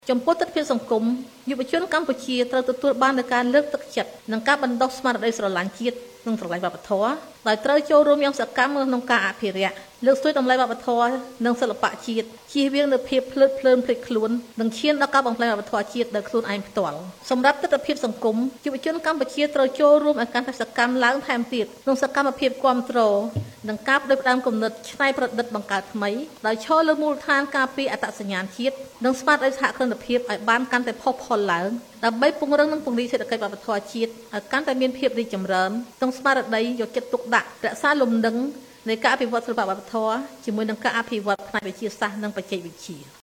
ចំពោះទស្សនវិជ្ជាសង្គមយុវជនកម្ពុជាត្រូវទទួលបាននូវការលើកទឹកចិត្តនិងការបណ្ដុះស្មារតីស្រឡាញ់ជាតិនិងស្រឡាញ់វប្បធម៌ដោយត្រូវចូលរួមយ៉ាងសកម្មក្នុងការអភិរក្សលើកស្ទួយតម្លៃវប្បធម៌និងសិល្បៈជាតិជៀសវាងនូវភាពភ្លើតភ្លើនភ្លេចខ្លួននិងឈានដល់ការបំផ្លាញវប្បធម៌ជាតិដោយខ្លួនឯងផ្ទាល់សម្រាប់ទស្សនវិជ្ជាសង្គមយុវជនកម្ពុជាត្រូវចូលរួមឲ្យកាន់តែសកម្មឡើងថែមទៀតក្នុងសកម្មភាពគាំទ្រនិងការផ្ដួចផ្ដើមគំនិតច្នៃប្រឌិតបង្កើតថ្មីដោយឈរលើមូលដ្ឋានការពារអត្តសញ្ញាណជាតិនិងស្មារតីសហគ្រិនភាពឲ្យបានកាន់តែផុសផុលឡើងដើម្បីពង្រឹងនិងពង្រីកសេដ្ឋកិច្ចវប្បធម៌ជាតិឲ្យកាន់តែមានភាពរីកចម្រើនក្នុងស្មារតីយកចិត្តទុកដាក់រក្សាលំនឹងនៃការអភិវឌ្ឍសិល្បៈវប្បធម៌ជាមួយនឹងការអភិវឌ្ឍផ្នែកវិទ្យាសាស្ត្រនិងបច្ចេកវិទ្យា